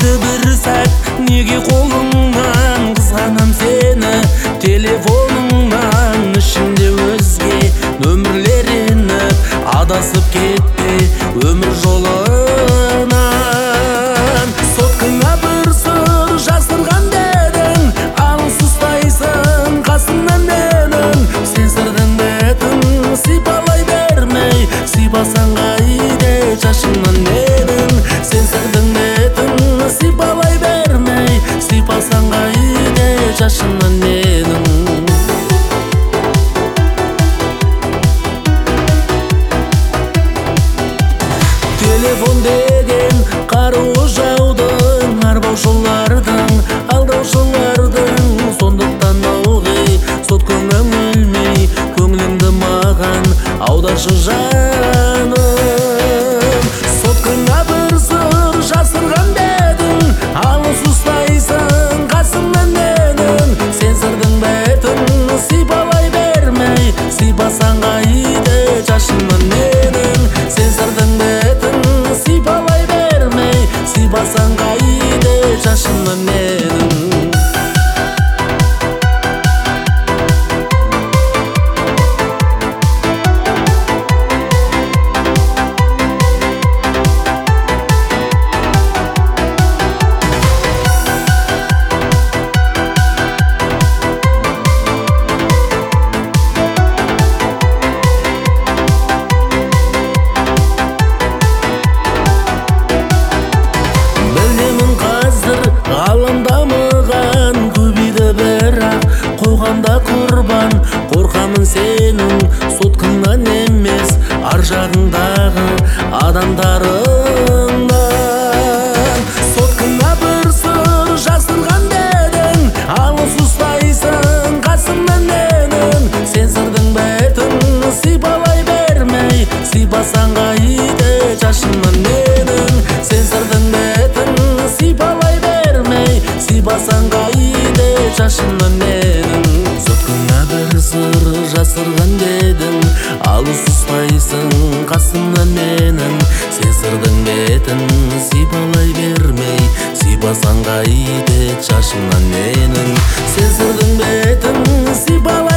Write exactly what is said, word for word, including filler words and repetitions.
Өтті бір сәт неге қолыңнан, қызғанам сені телефоныңнан. Ішімде өзге нөмірлер еніп, адасып кетпе өмір жолынан. Соткыңа бір сыр жасырған дедің, алыс ұстайсың қасымнан менің. Сен сырдың бетін сипалай бермей, сипасаң қайда шашымнан менің. Сен сырдың бетін сипалай бермей, сипасаң қайда шашымнан менің. Телефон деген қаруы жаудың, арбаушылардың, алдаушылардың. Сондықтан ылғи соткаңа өлмей, көңіліңді маған аударшы жаным. Соткаңа бір сыр жасырған дедің, алыс ұстайсың қасымнан менің. Сен сырдың бетін сипалай бермей, сипасаң қайда шашымнан менің. Сен сырдың бетін сипалай бермей, сипасаң қайда шашымнан менің. Ғаламдамыған көбейді бірақ қоғамда құрбан. Қорқамын сенің соткыңнан емес, ар жағыңдағы адамдарыңнан. Соткыңа бір сыр жасырған дедің, алыс ұстайсың қасымнан менің. Сен сырдың бетін сипалай бермей, сипасаң қайда шашымнан менің. Сен сырдың бетін сипалай бермей, сипасаң қайда шашымнан менің. Соткыңа бір сыр жасырған дедің, алыс ұстайсың қасымнан менің. Сен сырдың бетін сипалай бермей, сипасаң қайда шашымнан менің. Сен сырдың бетін сипалай